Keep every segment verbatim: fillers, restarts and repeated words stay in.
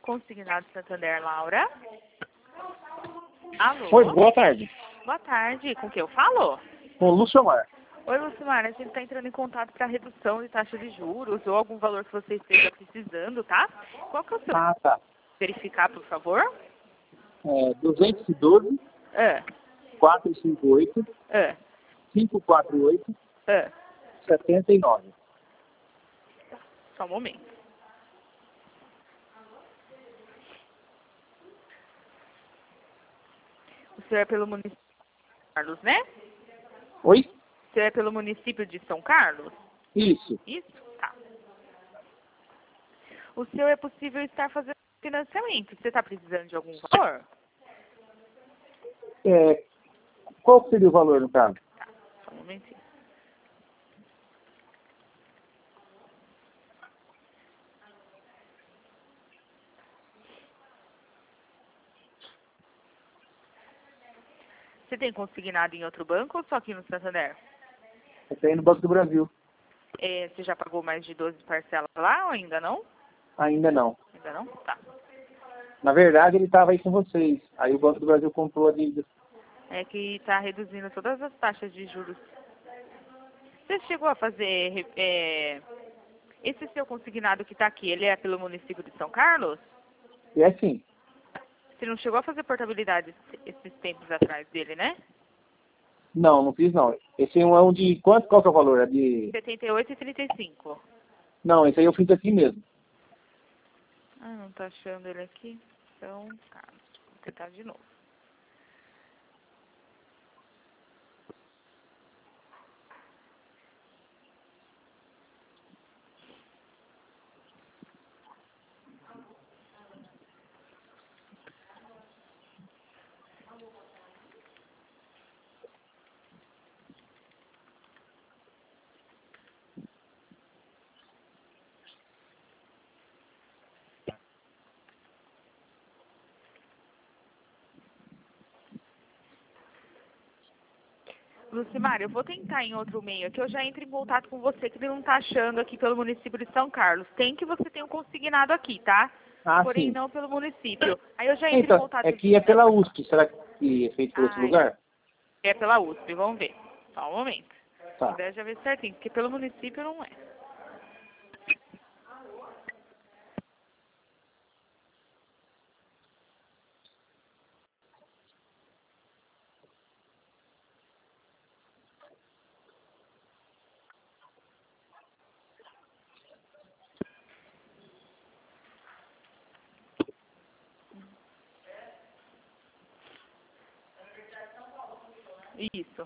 Consignado Santander, Laura. Alô? Oi, boa tarde. Boa tarde. Com quem eu falo? Com o Lucimar. Oi, Lucimar. A gente está entrando em contato para redução de taxa de juros ou algum valor que você esteja precisando, tá? Qual que é o seu? Ah, tá. Verificar, por favor. É, duzentos e doze, Ah, quatrocentos e cinquenta e oito, ah, quinhentos e quarenta e oito, ah. setenta e nove. Só um momento. O senhor é pelo município de São Carlos, né? Oi? O senhor é pelo município de São Carlos? Isso. Isso? Tá. O senhor é possível estar fazendo financiamento. Você está precisando de algum valor? É, qual seria o valor, no caso? Tá, só um momentinho. Você tem consignado em outro banco ou só aqui no Santander? Eu tenho no Banco do Brasil. É, você já pagou mais de doze parcelas lá ou ainda não? Ainda não. Ainda não? Tá. Na verdade, ele estava aí com vocês. Aí o Banco do Brasil comprou a dívida. É que está reduzindo todas as taxas de juros. Você chegou a fazer... É, esse seu consignado que está aqui, ele é pelo município de São Carlos? E é assim. Você não chegou a fazer portabilidade esses tempos atrás dele, né? Não, não fiz não. Esse é um de... Quanto, qual que é o valor? É de... setenta e oito e trinta e cinco. Não, esse aí eu fiz aqui mesmo. Ah, não tá achando ele aqui? Então, tá. Vou tentar de novo. Lucimar, eu vou tentar em outro meio aqui. Eu já entro em contato com você, que ele não tá achando aqui pelo município de São Carlos. Tem que você tenha um consignado aqui, tá? Ah, Porém, sim. não pelo município. Aí eu já entro em Então, contato é de que é novo. pela U S P. Será que é feito por outro Ai, lugar? é pela U S P, vamos ver. Só um momento. Tá. Daí já ver certinho, porque pelo município não é. Isso.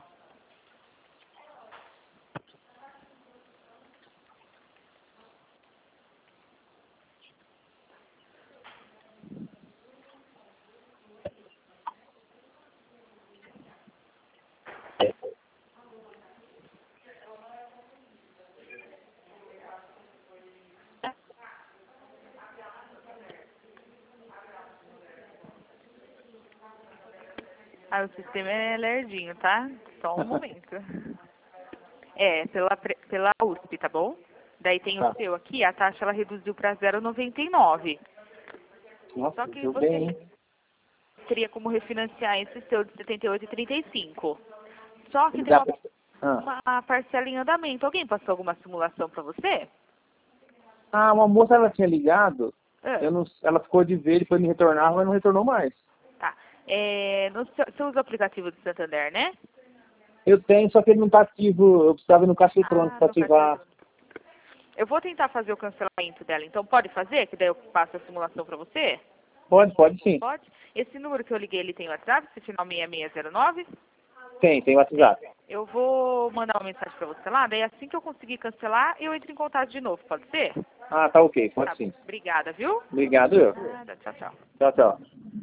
Ah, o sistema é lerdinho, tá? Só um momento. É, pela, pre- pela U S P, tá bom? Daí tem o Tá. seu aqui, a taxa ela reduziu para zero vírgula noventa e nove. Nossa, Só que deu você bem, hein? teria como refinanciar esse seu de setenta e oito e trinta e cinco. Só que Ele tem dá uma, pra... Ah. uma parcela em andamento. Alguém passou alguma simulação para você? ah, uma moça ela tinha ligado, Ah, eu não, ela ficou de ver, depois me retornar, mas não retornou mais. tá. É, no seu, você usa o aplicativo do Santander, né? Eu tenho, só que ele não está ativo, eu precisava ir no caixa eletrônico Ah, para no caixa ativar. eletrônico. Eu vou tentar fazer o cancelamento dela. Então pode fazer? Que daí eu passo a simulação para você? Pode, pode sim. Pode? Esse número que eu liguei, ele tem WhatsApp? Esse final seis seis zero nove? Tem, tem WhatsApp. Eu vou mandar uma mensagem para você lá, daí assim que eu conseguir cancelar, eu entro em contato de novo, pode ser? Ah, tá ok, pode Tá bom. sim. Obrigada, viu? Obrigado eu. Nada, tchau, tchau. Tchau, tchau.